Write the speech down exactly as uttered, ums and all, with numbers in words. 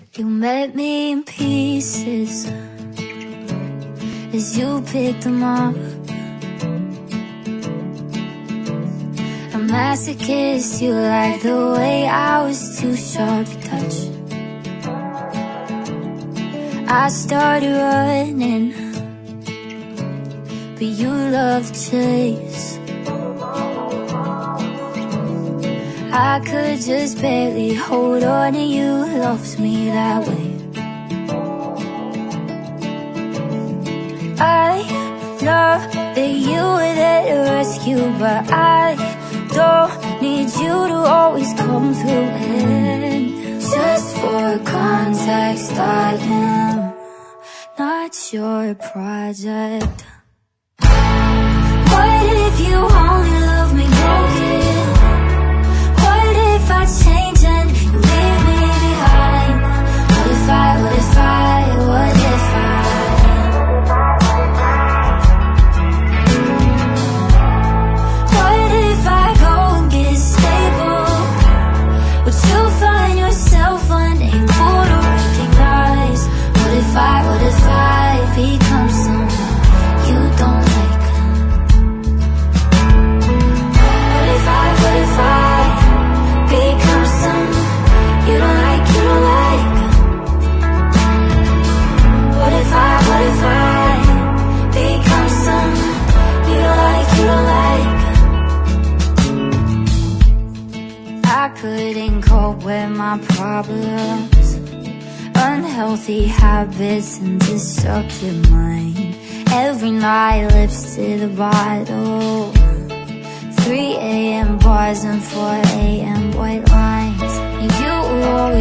You met me in pieces as you picked them up. A masochist, you like the way I was too sharp to touch. I started running, but you love to chase. I could just barely hold on, and you loved me that way. I love that you were there to rescue, but I don't need you to always come through. And just for context, I am not your project. What if you only love me broken? What if I change and you leave me behind? What if I, what if I, what if I What if I go and get stable? Would you find yourself unable to recognize? What if I, what if I become someone you don't like? What if I, what if I become someone you don't like, you don't like? What if I, what if I become someone you don't like, you don't like? I couldn't cope with my problems, unhealthy habits and destructive mind. Every night lips to the bottle, three A M bars and four A M white lines. And you were always